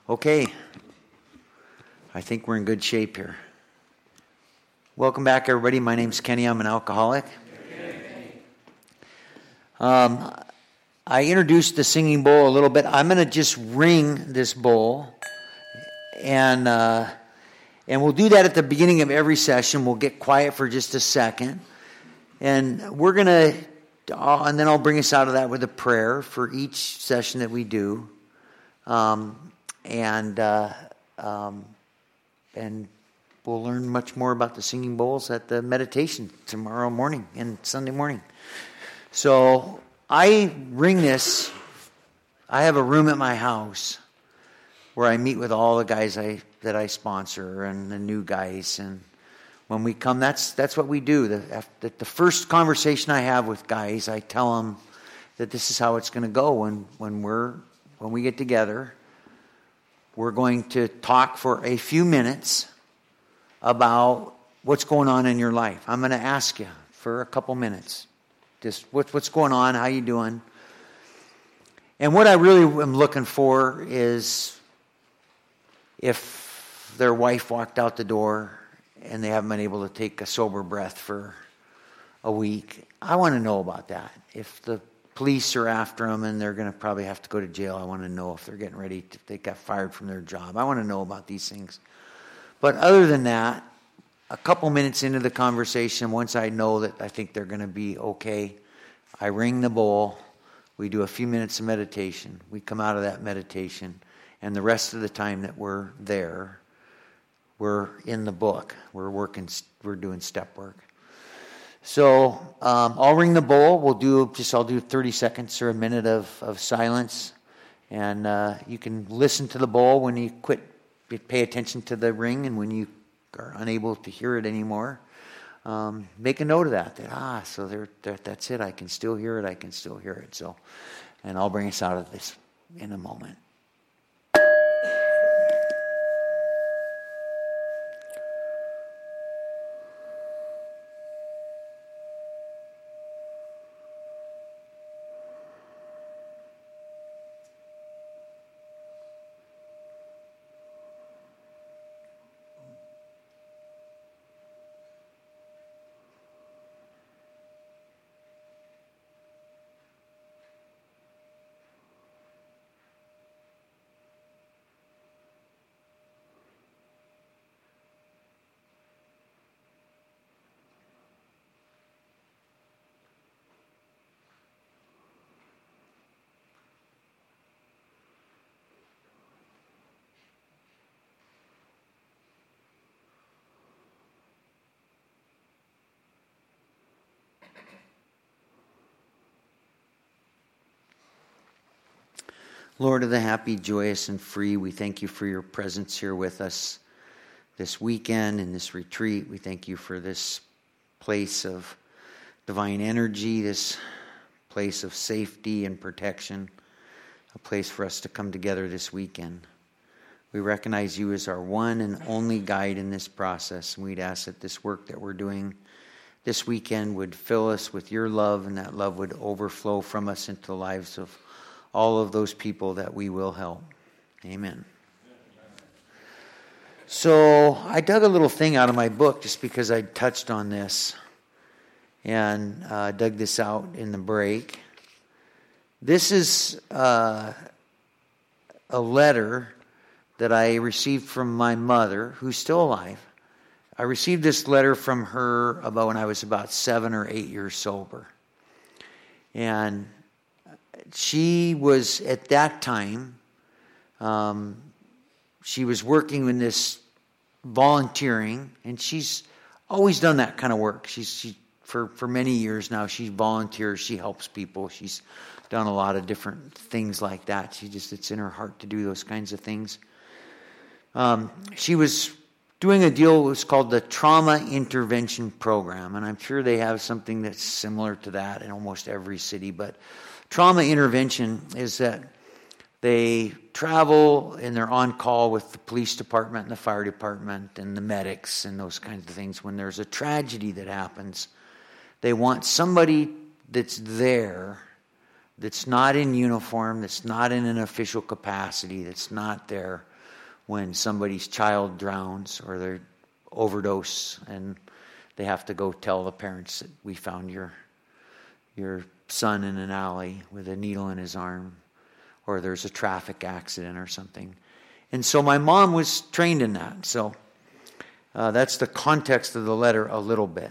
Okay, I think we're in good shape here. Welcome back, everybody. My name's Kenny. I'm an alcoholic. I introduced the singing bowl a little bit. I'm going to just ring this bowl, and we'll do that at the beginning of every session. We'll get quiet for just a second, and we're going to, and then I'll bring us out of that with a prayer for each session that we do. And we'll learn much more about the singing bowls at the meditation tomorrow morning and Sunday morning. So I ring this. I have a room at my house where I meet with all the guys that I sponsor and the new guys. And when we come, that's what we do. The first conversation I have with guys, I tell them that this is how it's going to go when we get together. We're going to talk for a few minutes about what's going on in your life. I'm going to ask you for a couple minutes. Just what's going on, how you doing? And what I really am looking for is if their wife walked out the door and they haven't been able to take a sober breath for a week. I want to know about that. If the police are after them and they're going to probably have to go to jail, I want to know if they're getting ready, if they got fired from their job. I want to know about these things. But other than that, a couple minutes into the conversation, once I know that I think they're going to be okay, I ring the bowl. We do a few minutes of meditation. We come out of that meditation. And the rest of the time that we're there, we're in the book. We're doing step work. So I'll ring the bowl. I'll do 30 seconds or a minute of silence. And you can listen to the bowl when you quit. Pay attention to the ring, and when you are unable to hear it anymore, make a note of that. So that's it. I can still hear it. I can still hear it. So, and I'll bring us out of this in a moment. Lord of the happy, joyous, and free, we thank you for your presence here with us this weekend in this retreat. We thank you for this place of divine energy, this place of safety and protection, a place for us to come together this weekend. We recognize you as our one and only guide in this process, and we'd ask that this work that we're doing this weekend would fill us with your love, and that love would overflow from us into the lives of all of those people that we will help. Amen. So I dug a little thing out of my book just because I touched on this, and dug this out in the break. This is a letter that I received from my mother, who's still alive. I received this letter from her when I was about 7 or 8 years sober. And she was, at that time, she was working in this volunteering, and she's always done that kind of work. For many years now, she volunteers, she helps people, she's done a lot of different things like that. It's in her heart to do those kinds of things. She was doing a deal that was called the Trauma Intervention Program, and I'm sure they have something that's similar to that in almost every city, but trauma intervention is that they travel and they're on call with the police department and the fire department and the medics and those kinds of things. When there's a tragedy that happens, they want somebody that's there, that's not in uniform, that's not in an official capacity, that's not there when somebody's child drowns or they overdose and they have to go tell the parents that we found your son in an alley with a needle in his arm, or there's a traffic accident or something. And so my mom was trained in that. So that's the context of the letter a little bit.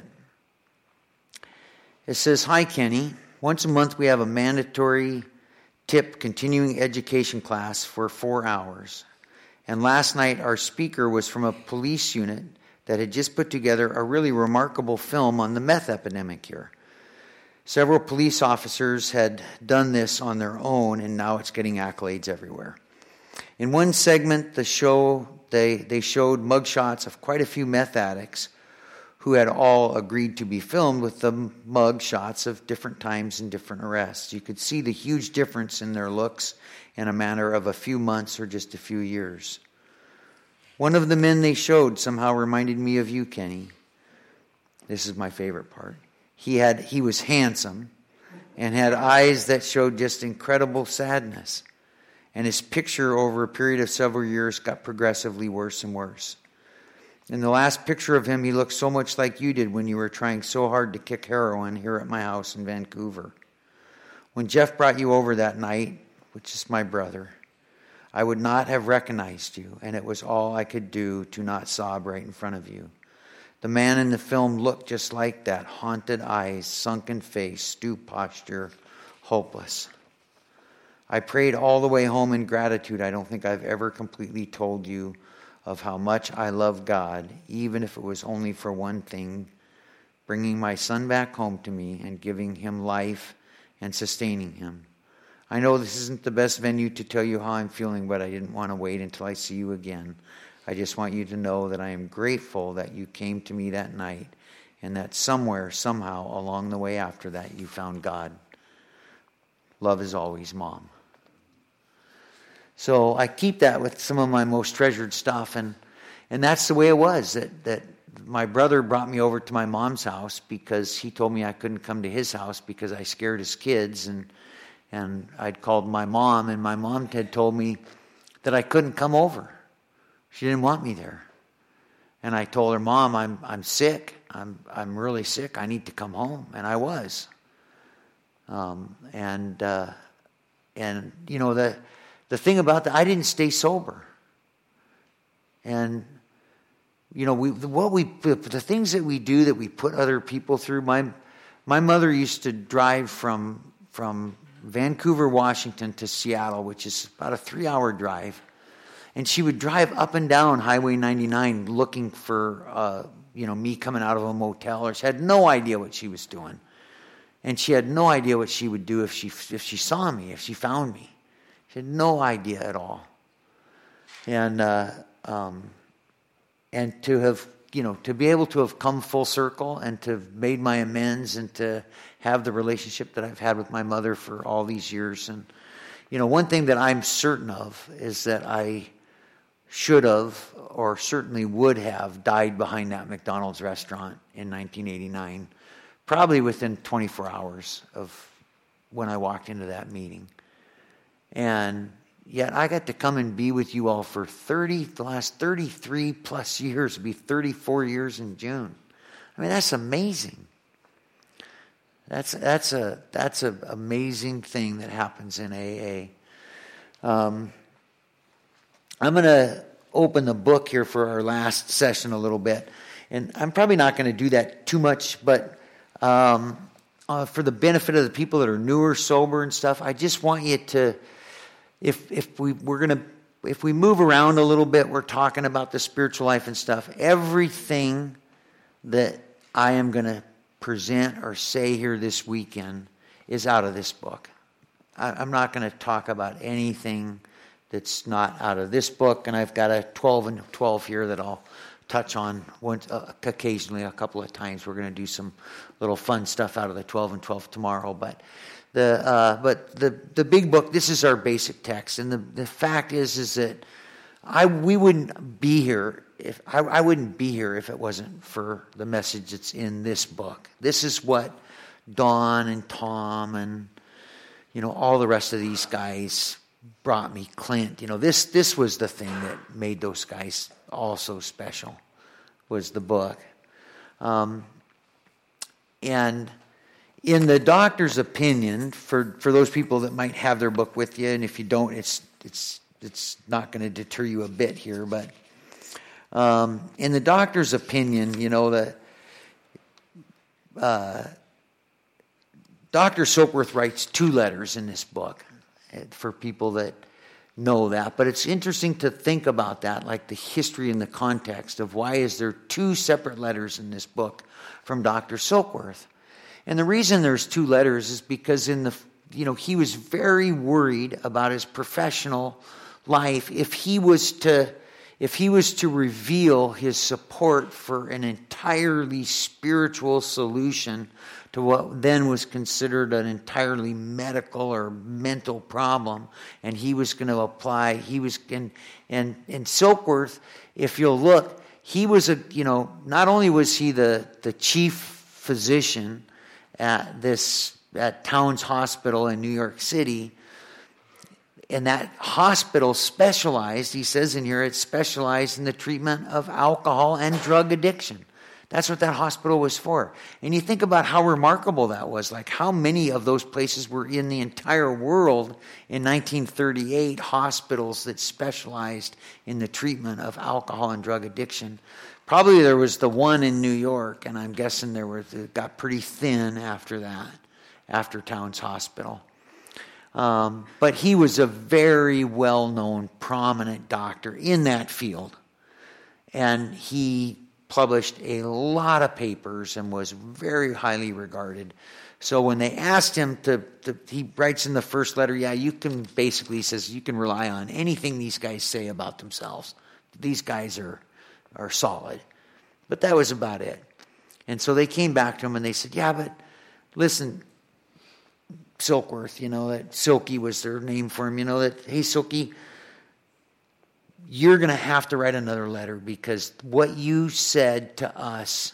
It says, "Hi, Kenny. Once a month we have a mandatory TIP continuing education class for 4 hours. And last night our speaker was from a police unit that had just put together a really remarkable film on the meth epidemic here. Several police officers had done this on their own, and now it's getting accolades everywhere. In one segment, the show they showed mugshots of quite a few meth addicts who had all agreed to be filmed with the mug shots of different times and different arrests. You could see the huge difference in their looks in a matter of a few months or just a few years. One of the men they showed somehow reminded me of you, Kenny. This is my favorite part. He was handsome and had eyes that showed just incredible sadness. And his picture over a period of several years got progressively worse and worse. In the last picture of him, he looked so much like you did when you were trying so hard to kick heroin here at my house in Vancouver. When Jeff brought you over that night, which is my brother, I would not have recognized you, and it was all I could do to not sob right in front of you. The man in the film looked just like that, haunted eyes, sunken face, stooped posture, hopeless. I prayed all the way home in gratitude. I don't think I've ever completely told you of how much I love God, even if it was only for one thing, bringing my son back home to me and giving him life and sustaining him. I know this isn't the best venue to tell you how I'm feeling, but I didn't want to wait until I see you again. I just want you to know that I am grateful that you came to me that night and that somewhere, somehow, along the way after that, you found God. Love is always, Mom." So I keep that with some of my most treasured stuff, and that's the way it was, that my brother brought me over to my mom's house because he told me I couldn't come to his house because I scared his kids, and I'd called my mom, and my mom had told me that I couldn't come over. She didn't want me there. And I told her, "Mom, I'm sick. I'm really sick. I need to come home." And I was. And you know, the thing about that, I didn't stay sober. And you know, the things that we do that we put other people through. My mother used to drive from Vancouver, Washington to Seattle, which is about a 3-hour drive. And she would drive up and down Highway 99 looking for, me coming out of a motel. Or she had no idea what she was doing. And she had no idea what she would do if she saw me, if she found me. She had no idea at all. And to have, to be able to have come full circle and to have made my amends and to have the relationship that I've had with my mother for all these years. And, one thing that I'm certain of is that I should have, or certainly would have, died behind that McDonald's restaurant in 1989, probably within 24 hours of when I walked into that meeting. And yet I got to come and be with you all for the last 33 plus years. It'll be 34 years in June. I mean, that's amazing. That's an amazing thing that happens in AA. I'm going to open the book here for our last session a little bit. And I'm probably not going to do that too much, but for the benefit of the people that are newer, sober and stuff, I just want you to, if we move around a little bit, we're talking about the spiritual life and stuff. Everything that I am going to present or say here this weekend is out of this book. I'm not going to talk about anything that's not out of this book, and I've got a 12 and 12 here that I'll touch on once, occasionally, a couple of times. We're going to do some little fun stuff out of the 12 and 12 tomorrow, but the big book, this is our basic text, and the fact is that we wouldn't be here if I wouldn't be here if it wasn't for the message that's in this book. This is what Don and Tom and all the rest of these guys brought me Clint. This was the thing that made those guys all so special, was the book. And in the doctor's opinion, for those people that might have their book with you, and if you don't, it's not going to deter you a bit here, but in the doctor's opinion, that Dr. Silkworth writes 2 letters in this book for people that know that. But it's interesting to think about that, like the history and the context of why is there 2 separate letters in this book from Dr. Silkworth. And the reason there's 2 letters is because he was very worried about his professional life if he was to reveal his support for an entirely spiritual solution to what then was considered an entirely medical or mental problem, and he was going to apply. And Silkworth, if you'll look, he was not only was he the chief physician at Towns Hospital in New York City. And that hospital specialized, he says in here, it specialized in the treatment of alcohol and drug addiction. That's what that hospital was for. And you think about how remarkable that was, like how many of those places were in the entire world in 1938, hospitals that specialized in the treatment of alcohol and drug addiction. Probably there was the one in New York, and I'm guessing it got pretty thin after that, after Towns Hospital. But he was a very well-known, prominent doctor in that field. And he published a lot of papers and was very highly regarded. So when they asked him he writes in the first letter, he says, you can rely on anything these guys say about themselves. These guys are solid. But that was about it. And so they came back to him and they said, but listen, Silkworth, that Silky was their name for him, hey, Silky, you're going to have to write another letter because what you said to us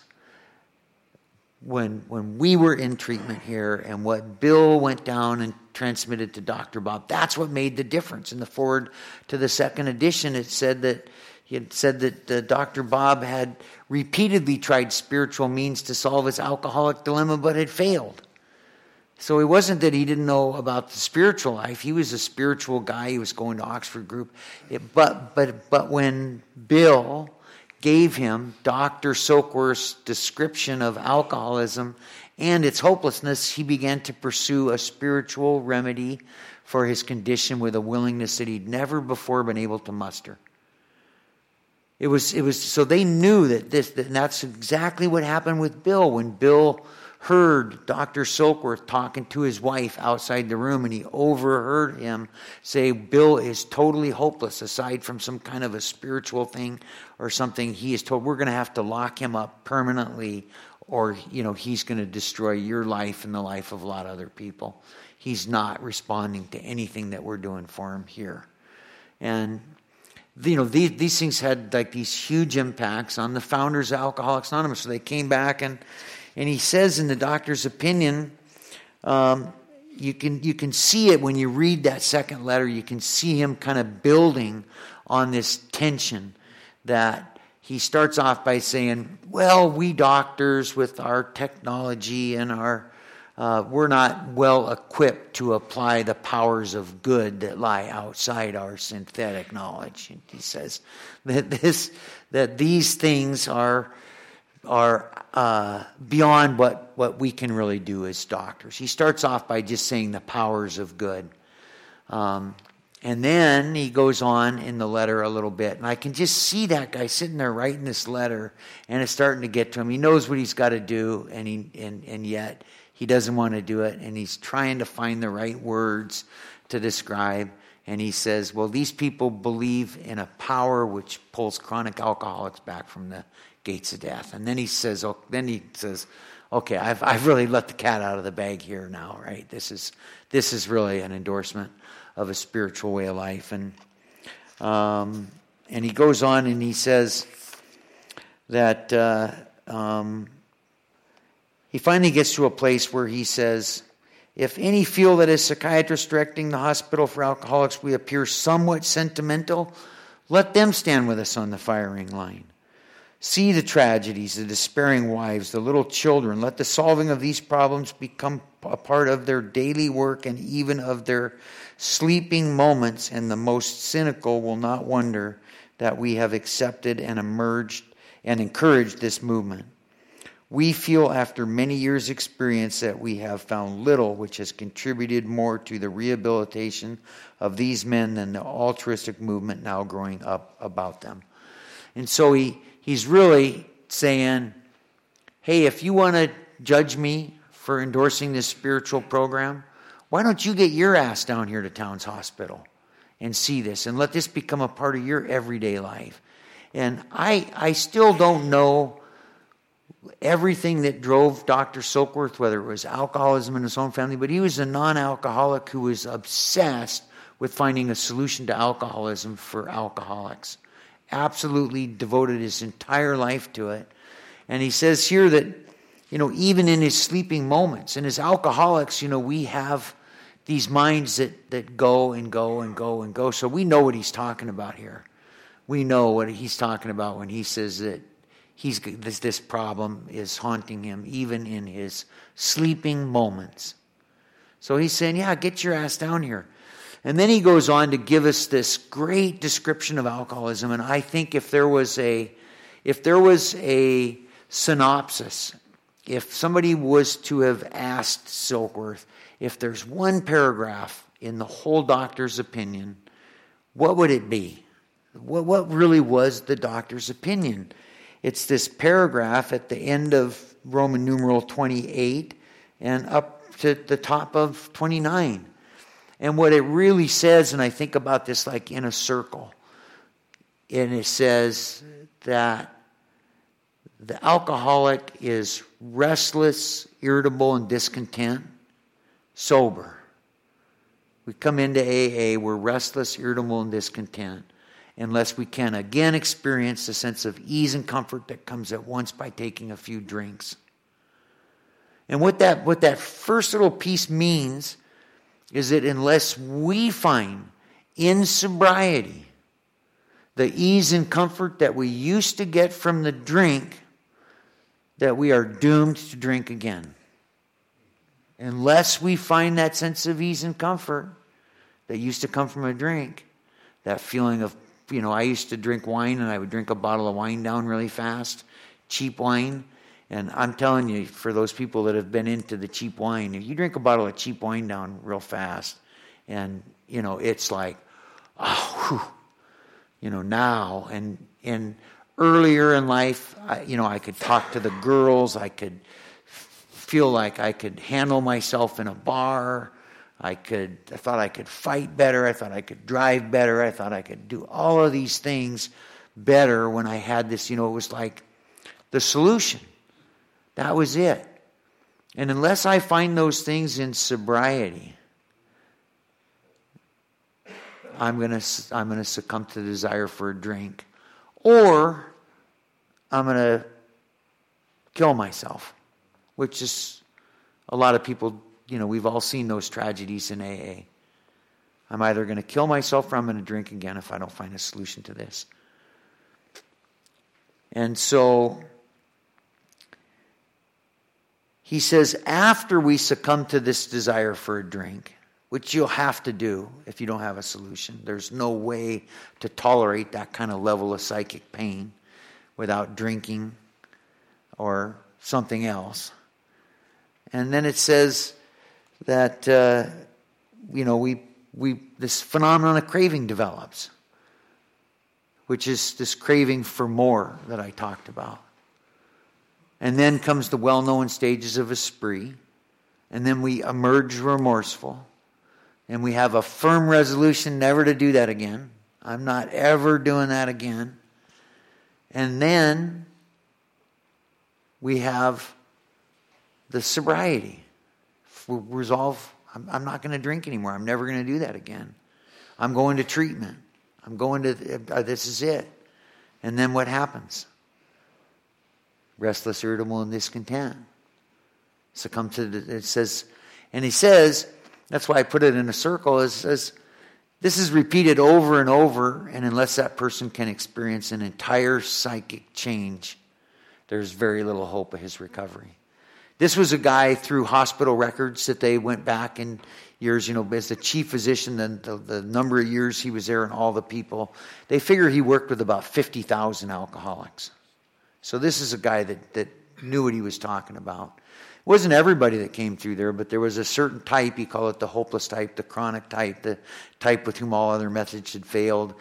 when we were in treatment here and what Bill went down and transmitted to Dr. Bob, that's what made the difference. In the forward to the second edition, it said that Dr. Bob had repeatedly tried spiritual means to solve his alcoholic dilemma, but had failed. So it wasn't that he didn't know about the spiritual life. He was a spiritual guy. He was going to Oxford Group. But when Bill gave him Dr. Silkworth's description of alcoholism and its hopelessness, he began to pursue a spiritual remedy for his condition with a willingness that he'd never before been able to muster. It was so they knew that that's exactly what happened with Bill. When Bill heard Dr. Silkworth talking to his wife outside the room, and he overheard him say, Bill is totally hopeless, aside from some kind of a spiritual thing or something. He is told, we're going to have to lock him up permanently, or he's going to destroy your life and the life of a lot of other people. He's not responding to anything that we're doing for him here. And these things had like these huge impacts on the founders of Alcoholics Anonymous. So they came back and he says in the doctor's opinion, you can see it when you read that second letter. You can see him kind of building on this tension that he starts off by saying, well, we doctors with our technology and we're not well equipped to apply the powers of good that lie outside our synthetic knowledge. And he says that these things are beyond what we can really do as doctors. He starts off by just saying the powers of good. And then he goes on in the letter a little bit. And I can just see that guy sitting there writing this letter, and it's starting to get to him. He knows what he's got to do, and yet he doesn't want to do it. And he's trying to find the right words to describe. And he says, well, these people believe in a power which pulls chronic alcoholics back from the gates of death. And then he says, okay, I've really let the cat out of the bag here now, right? This is really an endorsement of a spiritual way of life. And he goes on and he says that he finally gets to a place where he says, If any feel that as psychiatrists directing the hospital for alcoholics we appear somewhat sentimental, let them stand with us on the firing line. See the tragedies, the despairing wives, the little children. Let the solving of these problems become a part of their daily work and even of their sleeping moments, and the most cynical will not wonder that we have accepted and emerged and encouraged this movement. We feel after many years' experience that we have found little which has contributed more to the rehabilitation of these men than the altruistic movement now growing up about them. And so he's really saying, hey, if you want to judge me for endorsing this spiritual program, why don't you get your ass down here to Towns Hospital and see this and let this become a part of your everyday life. And I still don't know everything that drove Dr. Silkworth, whether it was alcoholism in his own family, but he was a non-alcoholic who was obsessed with finding a solution to alcoholism for alcoholics. Absolutely devoted his entire life to it. And he says here that, even in his sleeping moments, and as alcoholics, we have these minds that go and go and go and go. So we know what he's talking about here. We know what he's talking about when he says that this problem is haunting him even in his sleeping moments. So he's saying, yeah, get your ass down here. And then he goes on to give us this great description of alcoholism. And I think if there was a synopsis, if somebody was to have asked Silkworth, if there's one paragraph in the whole doctor's opinion, what would it be? What really was the doctor's opinion? It's this paragraph at the end of Roman numeral 28 and up to the top of 29. And what it really says, and I think about this like in a circle, and it says that the alcoholic is restless, irritable, and discontent, sober. We come into AA, we're restless, irritable, and discontent, unless we can again experience the sense of ease and comfort that comes at once by taking a few drinks. And what that first little piece means is that unless we find in sobriety the ease and comfort that we used to get from the drink, that we are doomed to drink again. Unless we find that sense of ease and comfort that used to come from a drink, that feeling of, I used to drink wine and I would drink a bottle of wine down really fast, cheap wine. And I'm telling you, for those people that have been into the cheap wine, if you drink a bottle of cheap wine down real fast, and, it's like, now. And earlier in life, I could talk to the girls. I could feel like I could handle myself in a bar. I thought I could fight better. I thought I could drive better. I thought I could do all of these things better when I had this, it was like the solution. That was it. And unless I find those things in sobriety, I'm going to succumb to the desire for a drink, or I'm going to kill myself, which is a lot of people, we've all seen those tragedies in AA. I'm either going to kill myself or I'm going to drink again if I don't find a solution to this. And so he says, after we succumb to this desire for a drink, which you'll have to do if you don't have a solution. There's no way to tolerate that kind of level of psychic pain without drinking or something else. And then it says that, this phenomenon of craving develops, which is this craving for more that I talked about. And then comes the well-known stages of a spree. And then we emerge remorseful. And we have a firm resolution never to do that again. I'm not ever doing that again. And then we have the sobriety. Resolve, I'm not going to drink anymore. I'm never going to do that again. I'm going to treatment. I'm going to, this is it. And then what happens? Restless, irritable, and discontent. Succumb to it says, And he says, that's why I put it in a circle, is this is repeated over and over, and unless that person can experience an entire psychic change, there's very little hope of his recovery. This was a guy through hospital records that they went back in years, as the chief physician, the number of years he was there and all the people. They figure he worked with about 50,000 alcoholics. So this is a guy that knew what he was talking about. It wasn't everybody that came through there, but there was a certain type, he called it the hopeless type, the chronic type, the type with whom all other methods had failed,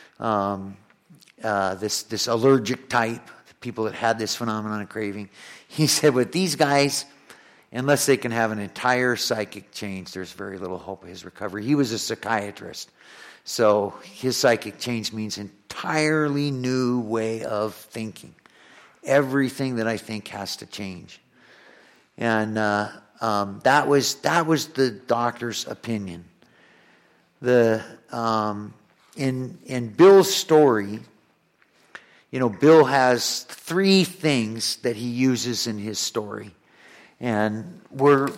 this allergic type, the people that had this phenomenon of craving. He said, with these guys, unless they can have an entire psychic change, there's very little hope of his recovery. He was a psychiatrist, so his psychic change means entirely new way of thinking. Everything that I think has to change. And that was the doctor's opinion. In Bill's story, Bill has 3 things that he uses in his story, and we're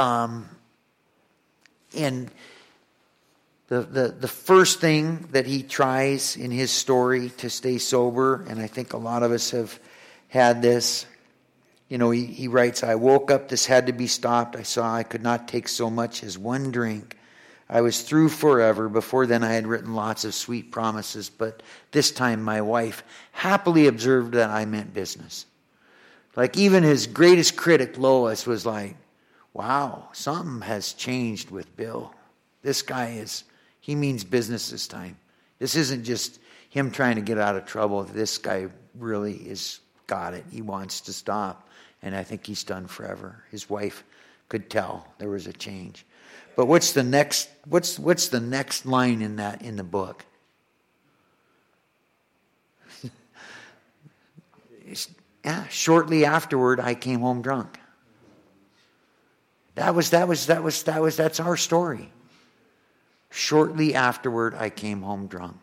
in the first thing that he tries in his story to stay sober, and I think a lot of us have had this. He writes, I woke up, this had to be stopped. I saw I could not take so much as one drink. I was through forever. Before then I had written lots of sweet promises, but this time my wife happily observed that I meant business. Like even his greatest critic, Lois, was like, wow, something has changed with Bill. This guy he means business this time. This isn't just him trying to get out of trouble. This guy really is got it. He wants to stop. And I think he's done forever. His wife could tell there was a change. But what's the next line in the book? Shortly afterward I came home drunk. That's our story. Shortly afterward I came home drunk.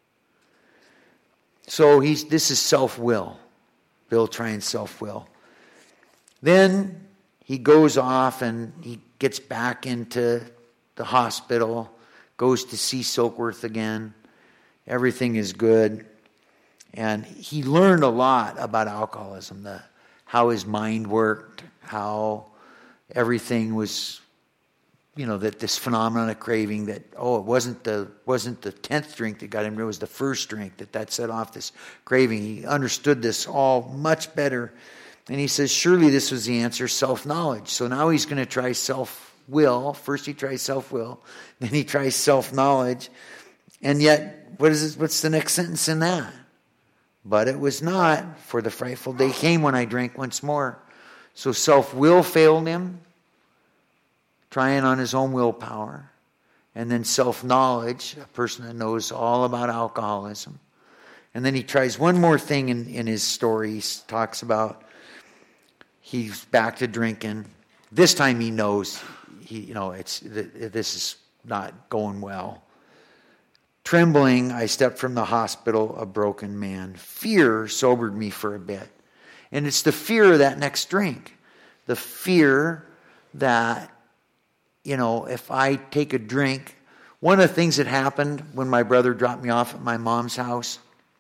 So this is self-will. Bill trying self-will. Then he goes off and he gets back into the hospital, goes to see Silkworth again. Everything is good. And he learned a lot about alcoholism, how his mind worked, how everything was, that this phenomenon of craving, that, it wasn't the 10th drink that got him, it was the first drink that set off this craving. He understood this all much better. And he says, surely this was the answer, self-knowledge. So now he's going to try self-will. First he tries self-will, then he tries self-knowledge. And yet, what's the next sentence in that? But it was not, for the frightful day came when I drank once more. So self-will failed him, trying on his own willpower. And then self-knowledge, a person that knows all about alcoholism. And then he tries one more thing in his story. He talks about he's back to drinking. This time he knows this is not going well. Trembling, I stepped from the hospital, a broken man. Fear sobered me for a bit. And it's the fear of that next drink. The fear that, if I take a drink. One of the things that happened when my brother dropped me off at my mom's house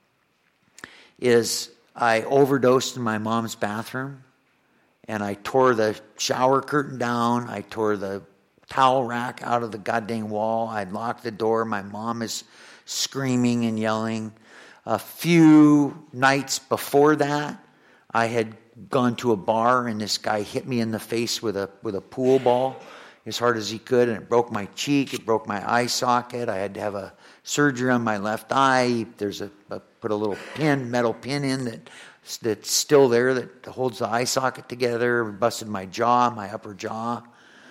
is I overdosed in my mom's bathroom. And I tore the shower curtain down. I tore the towel rack out of the goddamn wall. I locked the door. My mom is screaming and yelling. A few nights before that, I had gone to a bar and this guy hit me in the face with a pool ball as hard as he could, and it broke my cheek. It broke my eye socket. I had to have a surgery on my left eye. Put a little metal pin in that's still there that holds the eye socket together. Busted my upper jaw.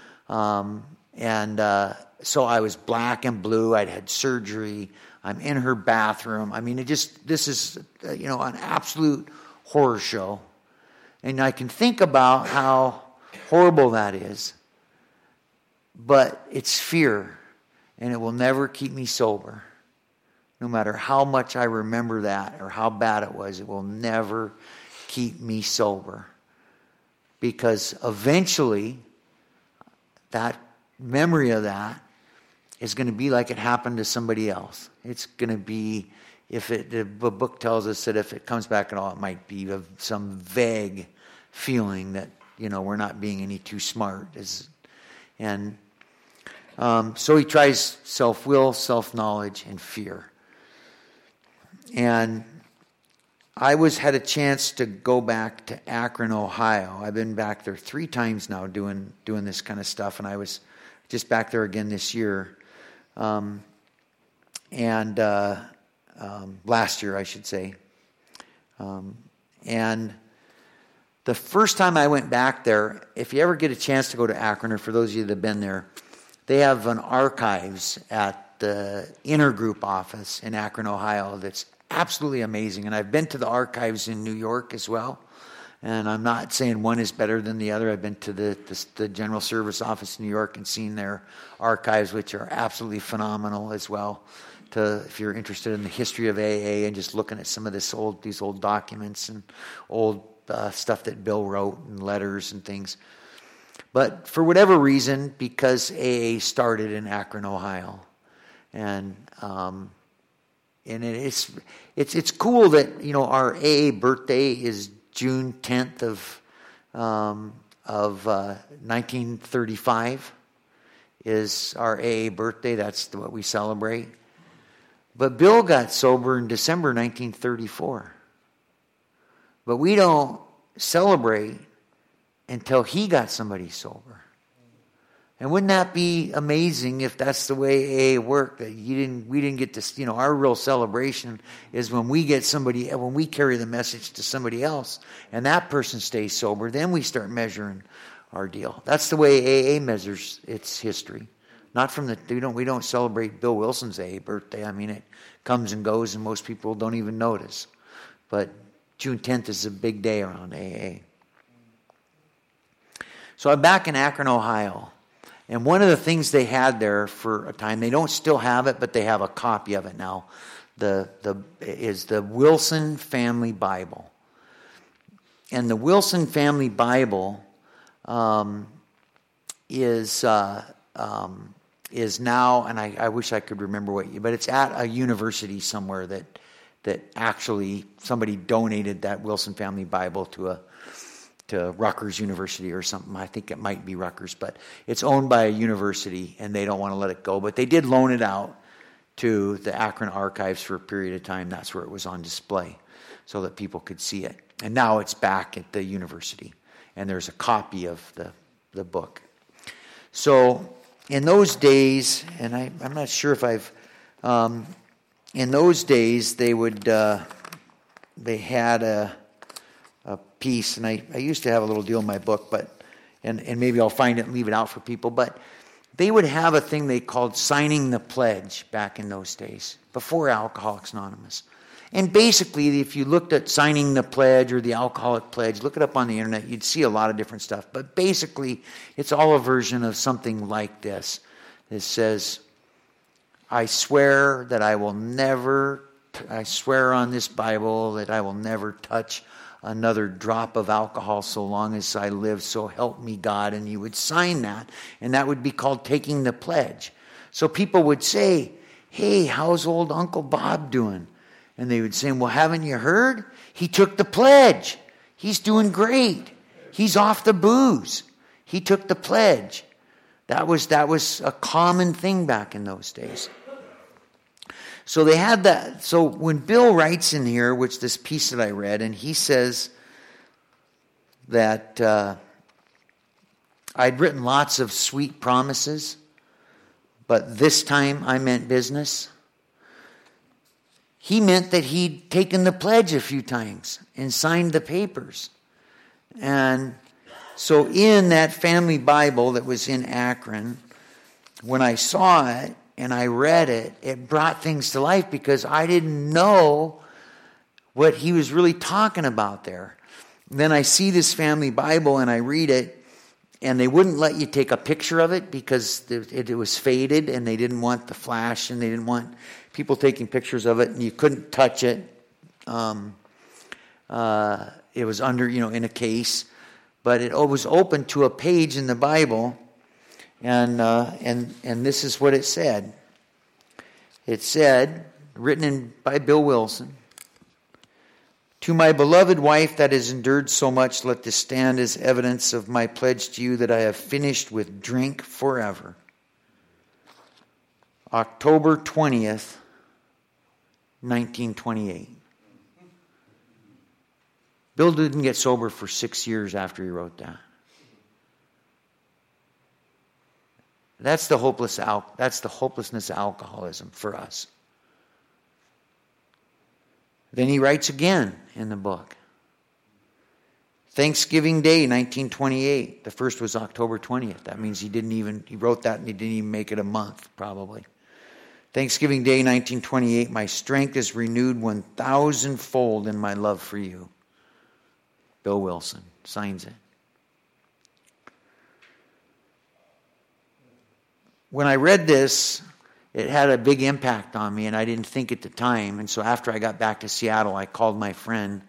So I was black and blue. I'd had surgery. I'm in her bathroom. I mean, this is, an absolute horror show. And I can think about how horrible that is. But it's fear. And it will never keep me sober. No matter how much I remember that or how bad it will never keep me sober. Because eventually, that memory of that is going to be like it happened to somebody else. It's going to be, the book tells us that if it comes back at all, it might be of some vague feeling that, we're not being any too smart. So he tries self-will, self-knowledge, and fear. And I had a chance to go back to Akron, Ohio. I've been back there 3 times now doing this kind of stuff, and I was just back there again this year. Last year, I should say. And the first time I went back there, if you ever get a chance to go to Akron, or for those of you that have been there, they have an archives at the Intergroup office in Akron, Ohio that's absolutely amazing. And I've been to the archives in New York as well. And I'm not saying one is better than the other. I've been to the General Service Office in New York and seen their archives, which are absolutely phenomenal as well. If you're interested in the history of AA and just looking at some of these old documents and old stuff that Bill wrote and letters and things. But for whatever reason, because AA started in Akron, Ohio, and it's cool that our AA birthday is June 10th of 1935 is our AA birthday. That's what we celebrate. But Bill got sober in December 1934. But we don't celebrate until he got somebody sober. And wouldn't that be amazing if that's the way AA worked? That we didn't get to, our real celebration is when we carry the message to somebody else, and that person stays sober. Then we start measuring our deal. That's the way AA measures its history. Not from we don't celebrate Bill Wilson's AA birthday. I mean, it comes and goes, and most people don't even notice. But June 10th is a big day around AA. So I'm back in Akron, Ohio. And one of the things they had there for a time, they don't still have it, but they have a copy of it now, is the Wilson Family Bible. And the Wilson Family Bible is now, and I wish I could remember but it's at a university somewhere that actually somebody donated that Wilson Family Bible to Rutgers University or something. I think it might be Rutgers, but it's owned by a university and they don't want to let it go. But they did loan it out to the Akron Archives for a period of time. That's where it was on display so that people could see it. And now it's back at the university and there's a copy of the book. So in those days, and I'm not sure if in those days they had a piece, and I used to have a little deal in my book, and maybe I'll find it and leave it out for people, but they would have a thing they called signing the pledge back in those days, before Alcoholics Anonymous. And basically, if you looked at signing the pledge or the alcoholic pledge, look it up on the internet, you'd see a lot of different stuff. But basically, it's all a version of something like this. It says, I swear on this Bible that I will never touch another drop of alcohol so long as I live, so help me God. And you would sign that, and that would be called taking the pledge. So people would say, hey, how's old Uncle Bob doing? And they would say, well, haven't you heard? He took the pledge. He's doing great. He's off the booze. He took the pledge. That was a common thing back in those days. So they had that. So when Bill writes in here, which this piece that I read, and he says that I'd written lots of sweet promises, but this time I meant business. He meant that he'd taken the pledge a few times and signed the papers. And so in that family Bible that was in Akron, when I saw it and I read it, it brought things to life because I didn't know what he was really talking about there. Then I see this family Bible and I read it, and they wouldn't let you take a picture of it because it was faded and they didn't want the flash and they didn't want people taking pictures of it, and you couldn't touch it. It was under, in a case, but it was open to a page in the Bible, And this is what it said. It said, written by Bill Wilson, "To my beloved wife that has endured so much, let this stand as evidence of my pledge to you that I have finished with drink forever. October 20th, 1928. Bill didn't get sober for 6 years after he wrote that. That's the hopelessness of alcoholism for us. Then he writes again in the book. Thanksgiving Day, 1928. The first was October 20th. That means he wrote that and he didn't even make it a month, probably. Thanksgiving Day, 1928. My strength is renewed 1,000-fold in my love for you. Bill Wilson signs it. When I read this, it had a big impact on me, and I didn't think at the time. And so after I got back to Seattle, I called my friend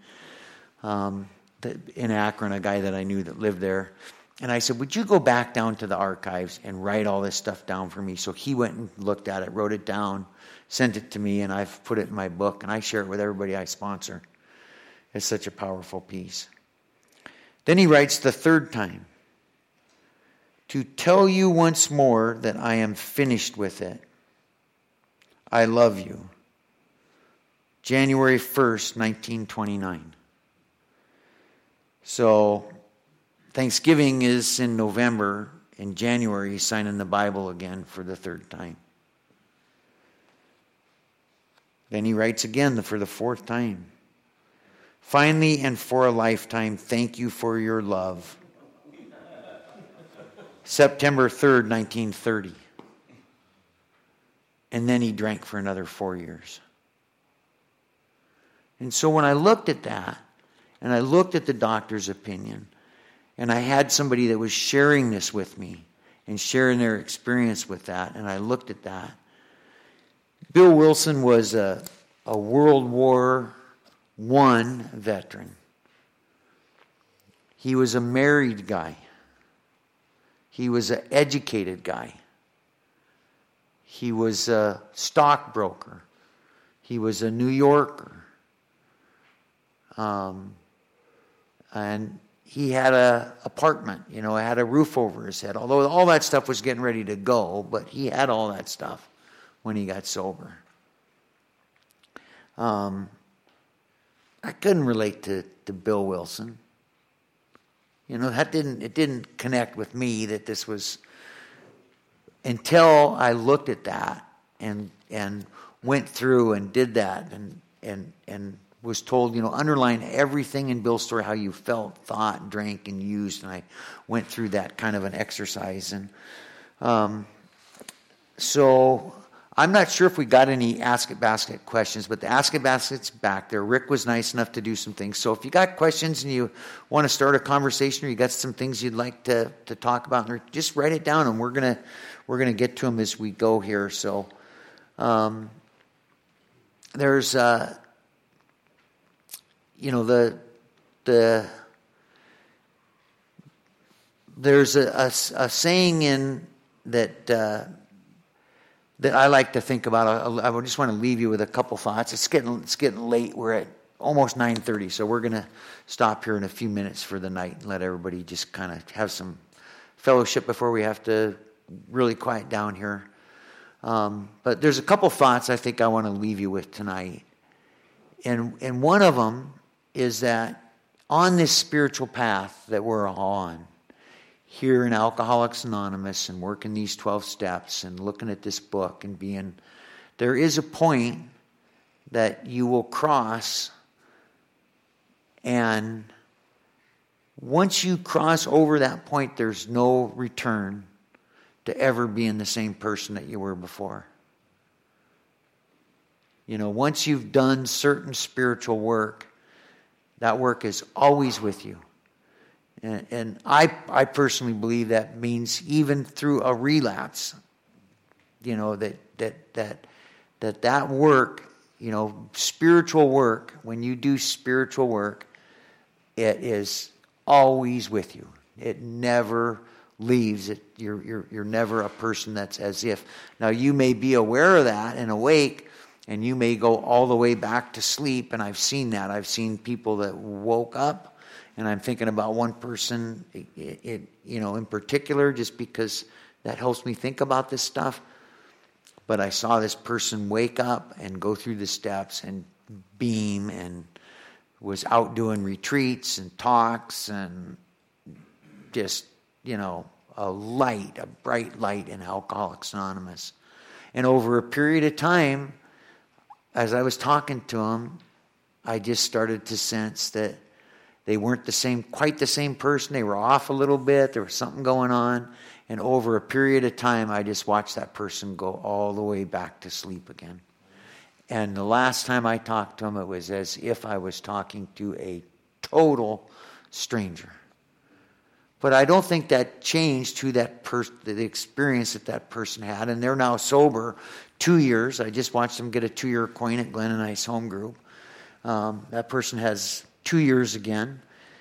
in Akron, a guy that I knew that lived there. And I said, would you go back down to the archives and write all this stuff down for me? So he went and looked at it, wrote it down, sent it to me, and I've put it in my book, and I share it with everybody I sponsor. It's such a powerful piece. Then he writes the third time. To tell you once more that I am finished with it. I love you. January 1st, 1929. So Thanksgiving is in November. In January, he's signing the Bible again for the third time. Then he writes again for the fourth time. Finally and for a lifetime, thank you for your love. September 3rd, 1930. And then he drank for another 4 years. And so when I looked at that, and I looked at the doctor's opinion, and I had somebody that was sharing this with me, and sharing their experience with that, and I looked at that. Bill Wilson was a World War I veteran. He was a married guy. He was an educated guy. He was a stockbroker. He was a New Yorker. And he had an apartment, had a roof over his head. Although all that stuff was getting ready to go, but he had all that stuff when he got sober. I couldn't relate to Bill Wilson. It didn't connect with me that this was, until I looked at that and went through and did that and was told, underline everything in Bill's story, how you felt, thought, drank, and used. And I went through that kind of an exercise. And so I'm not sure if we got any Ask It Basket questions, but the Ask It Basket's back there. Rick was nice enough to do some things. So if you got questions and you want to start a conversation, or you got some things you'd like to talk about, just write it down, and we're gonna get to them as we go here. So there's there's a saying in that I like to think about. I just want to leave you with a couple thoughts. It's getting late. We're at almost 9:30, so we're going to stop here in a few minutes for the night and let everybody just kind of have some fellowship before we have to really quiet down here. But there's a couple thoughts I think I want to leave you with tonight. And one of them is that on this spiritual path that we're on, here in Alcoholics Anonymous and working these 12 steps and looking at this book and there is a point that you will cross, and once you cross over that point, there's no return to ever being the same person that you were before. Once you've done certain spiritual work, that work is always with you. And I personally believe that means even through a relapse, that work, spiritual work, when you do spiritual work, it is always with you. It never leaves. You're never a person that's as if. Now you may be aware of that and awake, and you may go all the way back to sleep. And I've seen that. I've seen people that woke up, and I'm thinking about one person, in particular, just because that helps me think about this stuff. But I saw this person wake up and go through the steps and beam, and was out doing retreats and talks and just, a bright light in Alcoholics Anonymous. And over a period of time, as I was talking to him, I just started to sense that they weren't quite the same person. They were off a little bit. There was something going on. And over a period of time, I just watched that person go all the way back to sleep again. And the last time I talked to him, it was as if I was talking to a total stranger. But I don't think that changed who that person, the experience that person had. And they're now sober 2 years. I just watched them get a 2-year coin at Glen and Ice Home Group. That person has 2 years again,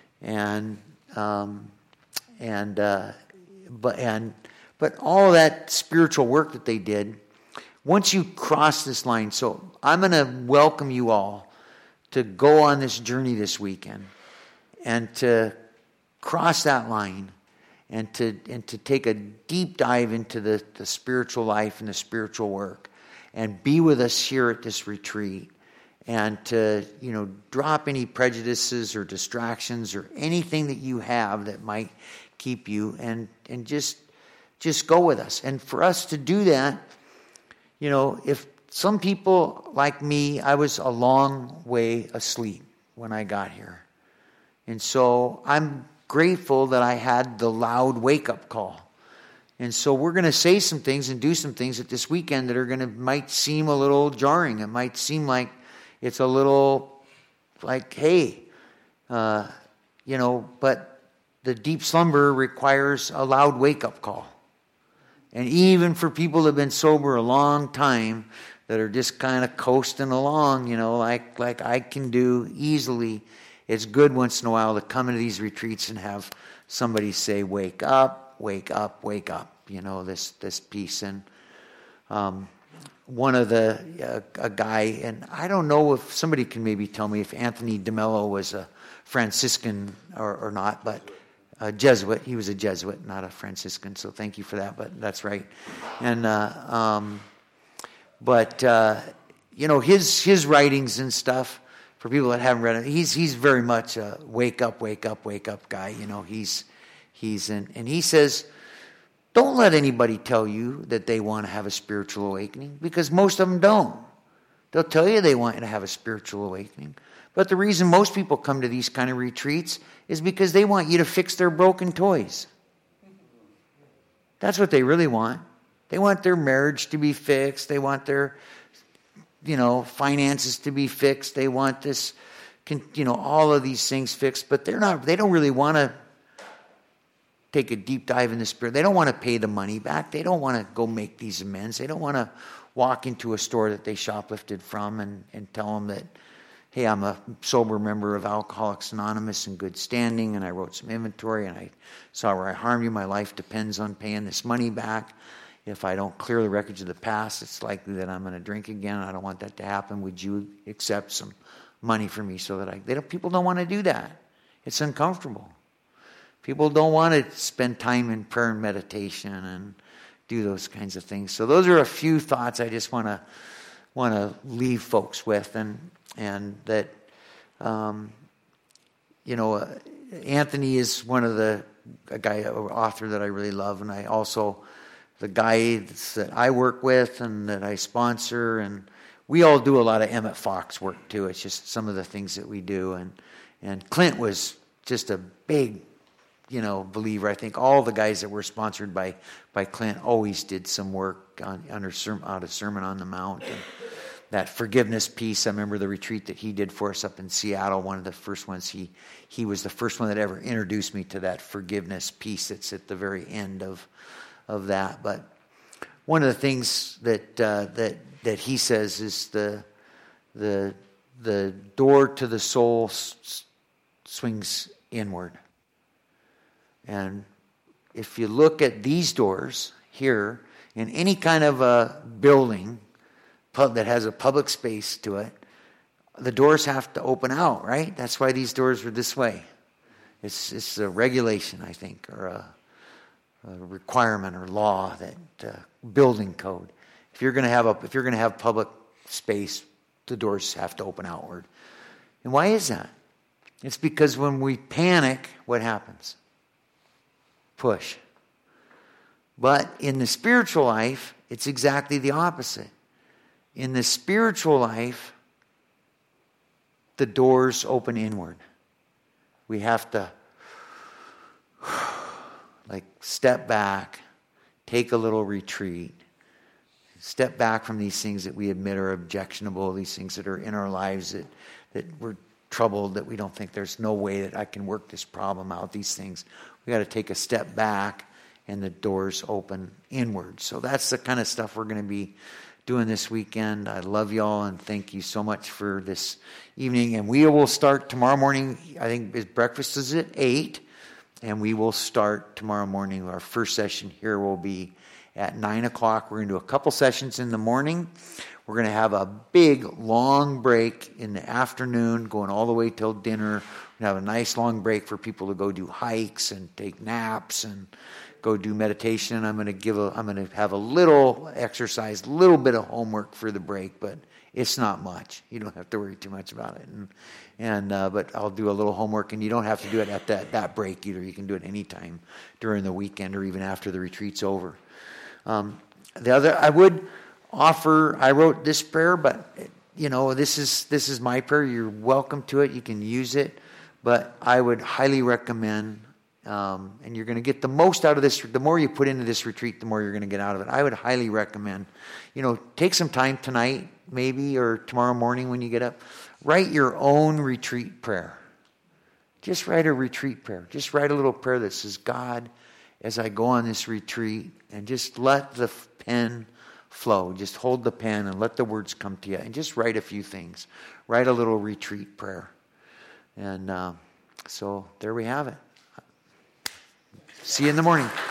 but all of that spiritual work that they did. Once you cross this line, so I'm going to welcome you all to go on this journey this weekend and to cross that line and to take a deep dive into the spiritual life and the spiritual work and be with us here at this retreat and to, drop any prejudices or distractions or anything that you have that might keep you and just go with us. And for us to do that, if some people like me, I was a long way asleep when I got here. And so I'm grateful that I had the loud wake-up call. And so we're going to say some things and do some things at this weekend that might seem a little jarring. It might seem like it's a little like, hey, but the deep slumber requires a loud wake-up call. And even for people that have been sober a long time, that are just kind of coasting along, like I can do easily, it's good once in a while to come into these retreats and have somebody say, wake up, wake up, wake up, this piece. And one of a guy, and I don't know if somebody can maybe tell me if Anthony DeMello was a Franciscan or not, but a Jesuit. He was a Jesuit, not a Franciscan, so thank you for that, but that's right. And his writings and stuff, for people that haven't read it, he's very much a wake up, wake up, wake up guy. He's and he says, don't let anybody tell you that they want to have a spiritual awakening, because most of them don't. They'll tell you they want you to have a spiritual awakening. But the reason most people come to these kind of retreats is because they want you to fix their broken toys. That's what they really want. They want their marriage to be fixed. They want their, finances to be fixed. They want this, all of these things fixed. But they don't really want to take a deep dive in the spirit. They don't want to pay the money back. They don't want to go make these amends. They don't want to walk into a store that they shoplifted from and tell them that, hey, I'm a sober member of Alcoholics Anonymous in good standing, and I wrote some inventory, and I saw where I harmed you. My life depends on paying this money back. If I don't clear the wreckage of the past, it's likely that I'm going to drink again. I don't want that to happen. Would you accept some money from me so that people don't want to do that. It's uncomfortable. People don't want to spend time in prayer and meditation and do those kinds of things. So those are a few thoughts I just want to leave folks with, and that Anthony is one of an author that I really love, and I also the guys that I work with and that I sponsor, and we all do a lot of Emmett Fox work too. It's just some of the things that we do, and Clint was just a big believer. I think all the guys that were sponsored by Clint always did some work out of Sermon on the Mount. And that forgiveness piece, I remember the retreat that he did for us up in Seattle, one of the first ones. He was the first one that ever introduced me to that forgiveness piece that's at the very end of that. But one of the things that he says is the door to the soul swings inward. And if you look at these doors here, in any kind of a building that has a public space to it, the doors have to open out, right? That's why these doors are this way. It's a regulation, I think, or a requirement or law, that building code. If you're going to have public space, the doors have to open outward. And why is that? It's because when we panic, what happens? Push. But in the spiritual life, it's exactly the opposite. In the spiritual life, the doors open inward. We have to step back, take a little retreat, step back from these things that we admit are objectionable, these things that are in our lives that we're troubled, that we don't think there's no way that I can work this problem out, these things. We got to take a step back and the doors open inward. So that's the kind of stuff we're going to be doing this weekend. I love y'all and thank you so much for this evening. And we will start tomorrow morning. I think breakfast is at 8. And we will start tomorrow morning. Our first session here will be at 9 o'clock. We're going to do a couple sessions in the morning. We're going to have a big, long break in the afternoon, going all the way till dinner. We're going to have a nice long break for people to go do hikes and take naps and go do meditation. I'm going to have a little exercise, a little bit of homework for the break, but it's not much. You don't have to worry too much about it. But I'll do a little homework, and you don't have to do it at that break either. You can do it anytime during the weekend or even after the retreat's over. I would offer. I wrote this prayer, but this is my prayer. You're welcome to it. You can use it, but I would highly recommend. And you're going to get the most out of this. The more you put into this retreat, the more you're going to get out of it. I would highly recommend, take some time tonight, maybe, or tomorrow morning when you get up. Write your own retreat prayer. Just write a retreat prayer. Just write a little prayer that says, God, as I go on this retreat, and just let the pen flow. Just hold the pen and let the words come to you. And just write a few things. Write a little retreat prayer. And so there we have it. See you in the morning.